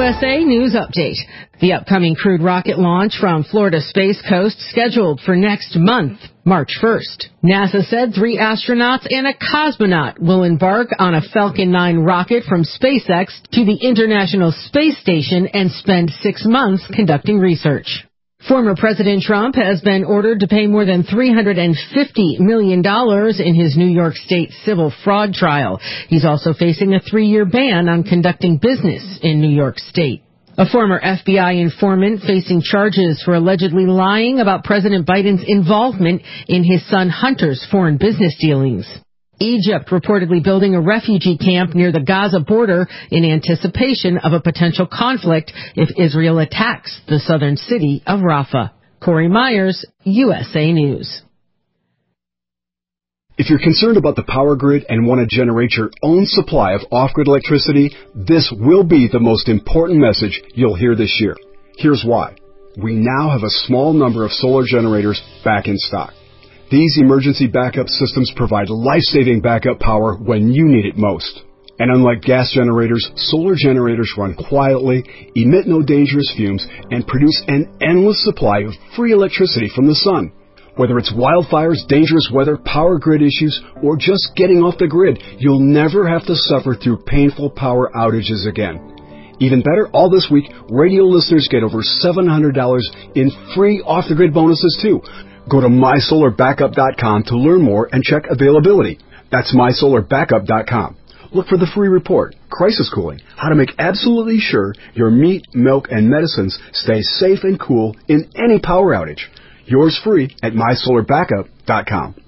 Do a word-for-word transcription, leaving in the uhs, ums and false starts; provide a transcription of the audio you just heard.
S A News Update. The upcoming crewed rocket launch from Florida Space Coast scheduled for next month, March first. NASA said three astronauts and a cosmonaut will embark on a Falcon nine rocket from SpaceX to the International Space Station and spend six months conducting research. Former President Trump has been ordered to pay more than three hundred fifty million dollars in his New York State civil fraud trial. He's also facing a three-year ban on conducting business in New York State. A former F B I informant facing charges for allegedly lying about President Biden's involvement in his son Hunter's foreign business dealings. Egypt reportedly building a refugee camp near the Gaza border in anticipation of a potential conflict if Israel attacks the southern city of Rafah. Corey Myers, U S A News. If you're concerned about the power grid and want to generate your own supply of off-grid electricity, this will be the most important message you'll hear this year. Here's why. We now have a small number of solar generators back in stock. These emergency backup systems provide life-saving backup power when you need it most. And unlike gas generators, solar generators run quietly, emit no dangerous fumes, and produce an endless supply of free electricity from the sun. Whether it's wildfires, dangerous weather, power grid issues, or just getting off the grid, you'll never have to suffer through painful power outages again. Even better, all this week, radio listeners get over seven hundred dollars in free off-the-grid bonuses too. Go to my solar backup dot com to learn more and check availability. That's my solar backup dot com. Look for the free report, Crisis Cooling, how to make absolutely sure your meat, milk, and medicines stay safe and cool in any power outage. Yours free at my solar backup dot com.